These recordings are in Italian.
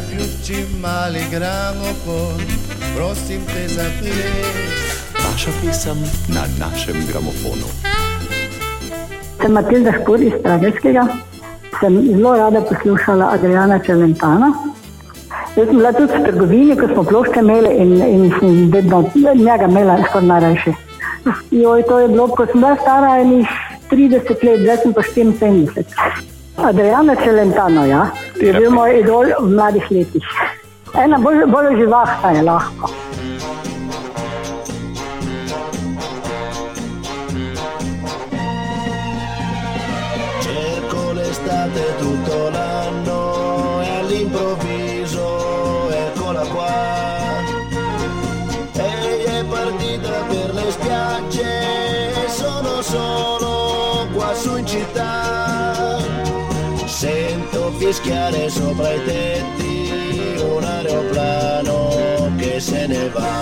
zaključim mali gramofon, prosim te zapleš. Vaša pesem na našem gramofonu. Sem Matilda Špur iz Pragerskega. Sem zelo rada poslušala Adriana Celentana. Jaz sem bila tudi v trgovini, ko smo plošče imeli in sem vedno njega imela skoro najrajše. Joj, to je bilo, ko sem bila stara enih 30 let, zdaj sem pa 74. Adriana Celentano, ja, je bil moj idol v mladih letih. Ena bolj živahna je lahko. Cerco l'estate tutto l'anno e all'improvviso eccola qua. Lei è partita per le spiagge e sono solo qua su in città. Sento fischiare sopra i tetti un aeroplano che se ne va.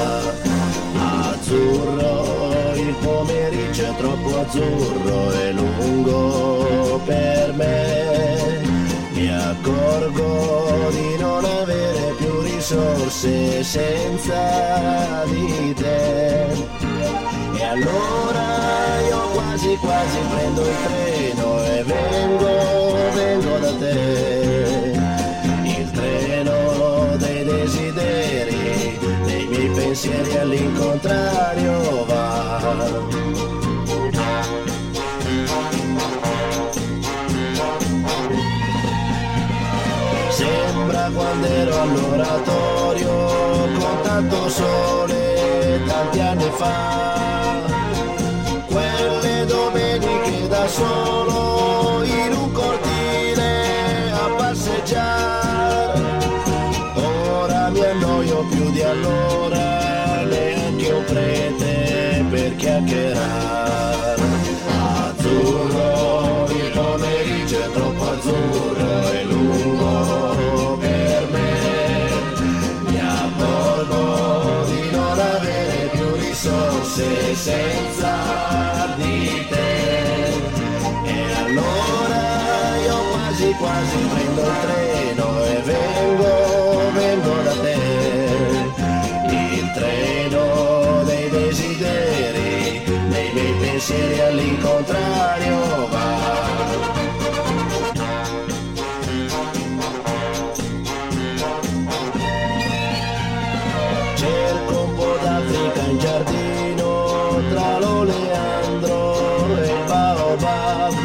Azzurro, il pomeriggio è troppo azzurro e lungo per me. Mi accorgo di non avere più risorse senza di te. E allora io quasi prendo il treno e vengo da te. Il treno dei desideri, dei miei pensieri all'incontrario va. Sembra quando ero all'oratorio con tanto sole tanti anni fa. Quelle domeniche da solo in un cortile a passeggiare. Ora mi annoio più di allora, neanche un prete per chiacchierare. Azzurro, il pomeriggio è troppo azzurro e lungo per me. Mi accorgo di non avere più risorse senza di te. E allora io quasi prendo il treno e vengo da te. Il treno dei desideri, dei miei pensieri all'incontrario va. Cerco un po' d'Africa in giardino tra l'oleandro e il baobab,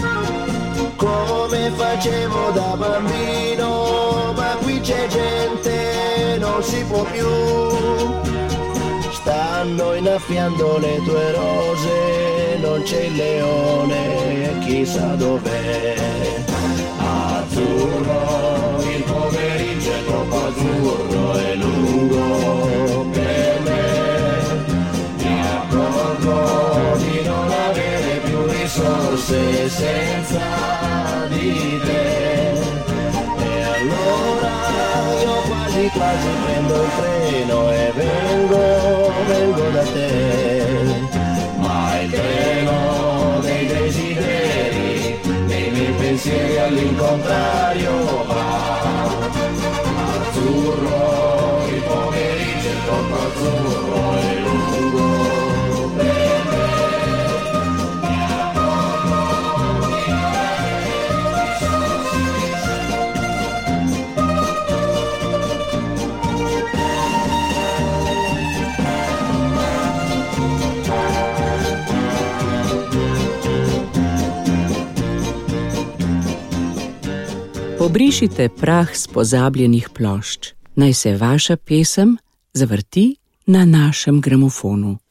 come facevo da bambino, ma qui c'è gente, non si può più. Stanno innaffiando le tue rose, non c'è il leone, chissà dov'è. Azzurro, il pomeriggio è troppo azzurro e lungo per me. Mi accorgo di non avere più risorse senza di te. E allora io quasi prendo il treno e vengo da te. Ma il treno dei desideri, dei miei pensieri all'incontrario va. Azzurro, il pomeriggio è troppo azzurro e lungo per me. Mi accorgo di non Pobrišite prah s pozabljenih plošč. Naj se vaša pesem zavrti na našem gramofonu.